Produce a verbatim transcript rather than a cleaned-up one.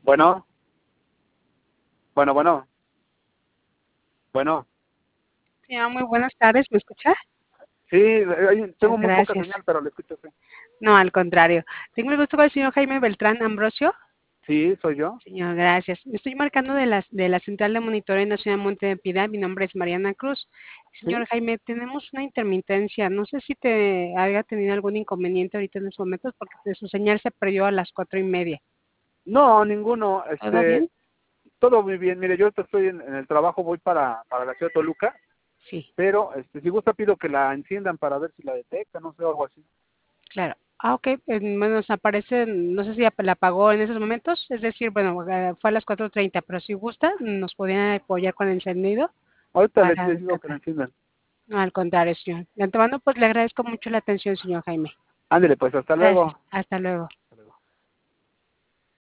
Bueno, bueno, bueno, bueno. Señor, muy buenas tardes, ¿me escucha? Sí, eh, tengo Muchas muy poca gracias. señal, pero le escucho, sí. No, al contrario. Tengo el gusto con el señor Jaime Beltrán Ambrosio. Sí, soy yo. Señor, gracias. Estoy marcando de la, de la Central de Monitoreo Nacional Monte de Piedad. Mi nombre es Mariana Cruz. Sí. Señor Jaime, tenemos una intermitencia. No sé si te haya tenido algún inconveniente ahorita en estos momentos porque de su señal se perdió a las cuatro y media. No, ninguno. ¿Todo Este, bien? todo muy bien. Mire, yo ahorita estoy en, en el trabajo, voy para, para la ciudad de Toluca, Sí, pero este, si gusta pido que la enciendan para ver si la detecta, no sé, algo así. claro. Ah, ok. Eh, Bueno, nos aparece, no sé si ap- la apagó en esos momentos, es decir, bueno, eh, fue a las cuatro treinta, pero si gusta, nos podrían apoyar con el encendido Ahorita les, para les digo que la detectar. enciendan. No, al contrario, señor. De antemano, pues le agradezco mucho la atención, señor Jaime. Ándele, pues, hasta Gracias. luego. Hasta luego.